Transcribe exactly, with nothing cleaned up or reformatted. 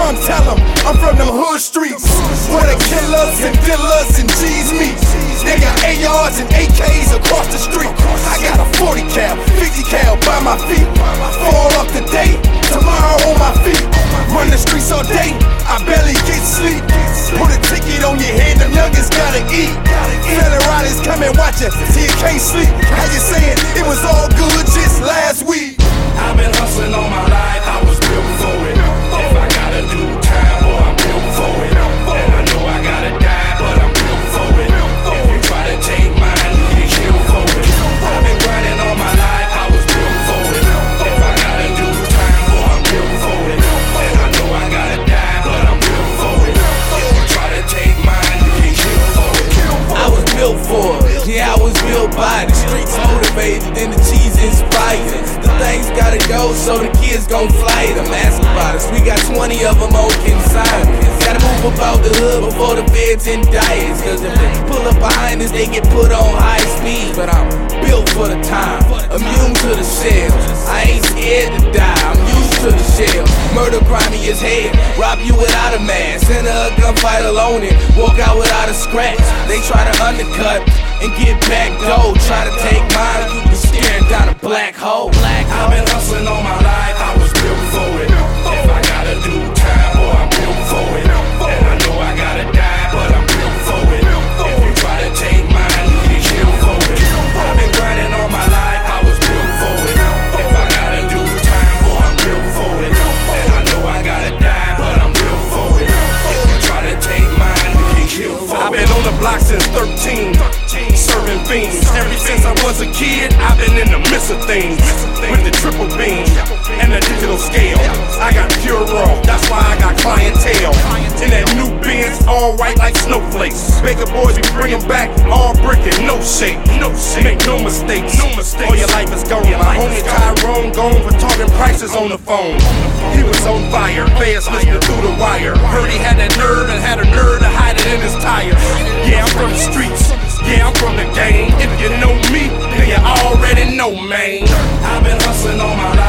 come tell them I'm from them hood streets where the killers and dealers and G's meet. They got A Rs and A Ks across the street. I got a forty cal, fifty cal by my feet. Fall up today, tomorrow on my feet. Run the streets all day, I barely get sleep. Put a ticket on your head, them youngins gotta eat. Felon riders come and watch you till you can't sleep. How you saying it was all good just last week? I've been hustling all my life, I was built for it. If I gotta do time, boy, I'm built for it. And I know I gotta die, but I'm built for it. If you try to take mine, you get killed for it. I've been grinding all my life, I was built for it. If I gotta do time, boy, I'm built for it. And I know I gotta die, but I'm built for it. If you try to take mine, you get killed for it. I was built for it, yeah, I was built by the streets motivated and the cheese inspired. The things gotta go so the kids gon' fly them. Ask about us, we got twenty of them on consign. Gotta move about the hood before the feds indict us. Cause if they pull up behind us, they get put on high speed. But I'm built for the time, immune to the shell. I ain't scared to die, I'm used to the shell. Murder grimy as hell, rob you without a mask. Enter a gunfight alone and walk out without a scratch. They try to undercut and get back though. Try to take mine, you be staring down a black hole. Black hole. I've been hustling all my life, I was built for it. If I gotta do time, boy, I'm built for it. And I know I gotta die, but I'm built for it. If you try to take mine, you get killed for it. I've been grinding all my life, I was built for it. If I gotta do time, boy, I'm built for it. And I know I gotta die, but I'm built for it. If you try to take mine, you get killed for it. I've been on the block since thirteen, serving fiends. Ever since I was a kid, I've been in the midst of things. With the triple beam and the digital scale, I got pure raw, that's why I got clientele. In that new Benz, all white like snowflakes. Baker boys, we bring 'em back, all brick and no shake. No shake. Make no mistakes, no mistakes. All your life is gone. My homie Tyrone gone for talking prices on the phone. He was on fire, fast listening through the wire. Heard he had that nerve and had a nerve to hide it in his tires. Yeah, I'm from the streets. Yeah, I'm from the game. If you know me, then you already know, man. I've been hustling all my life.